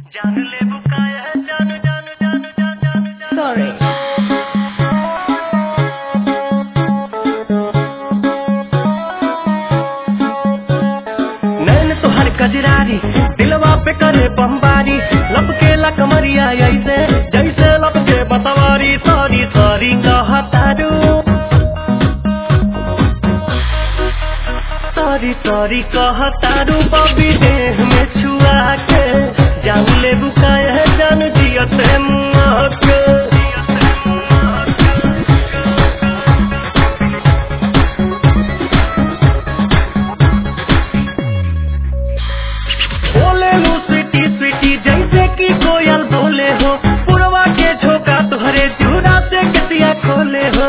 Sorry. नैन तोहर कजरारी दिलवा पे करे बमबारी लपके ला कमरिया ऐसे जैसे लपके बतवारी सॉरी सॉरी कहतारू सॉरी सॉरी कहतारू बबी देह में छुआ के जान ले बुकाया जान जियते मुआ के बोले लू स्वीटी स्वीटी जैसे कि कोयल बोले हो पुरवा के झोंका तुहरे चूड़ा से गतिया खोले हो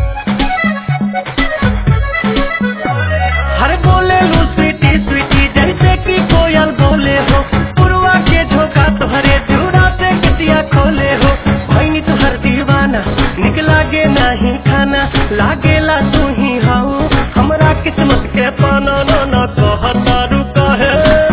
हर बोले लू स्वीटी स्वीटी जैसे कि कोयल बोले हो पुरवा के झोंका तुहरे चूड़ा से गतिया खोले हो भैनी तुहर दीवाना निक लागे नहीं खाना लागेला तू ही हाउ हमरा किस्मत के पाना ना कहतारू कहे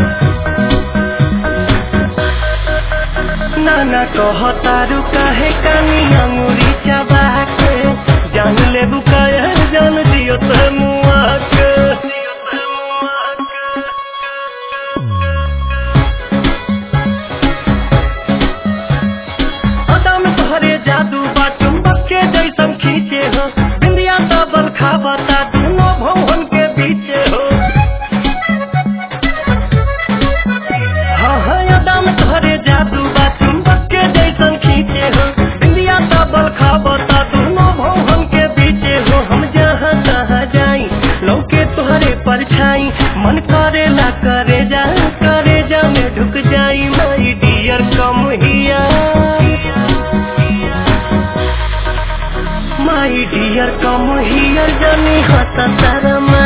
नाना कहतारू कहे कानी अंगूरी चबा के जान ले बुकाया जान दियो ते मुआ के अदा में तोहरे जादू बा चुंबक के जैसन खींचे हो बिंदिया डबल खाबता दोनों भवन के बीचे हो हाँ हाँ अदा में तोहरे जादू बा चुंबक के जैसन खींचे हो बिंदिया डबल खाबता दोनों भवन के बीचे हो हम जहाँ तहाँ जाई लौके तोहरे परछाई मन करेला करे जा में ढुक जाई माई डियर कम हिया माई डियर कम हियर जानी हता तारा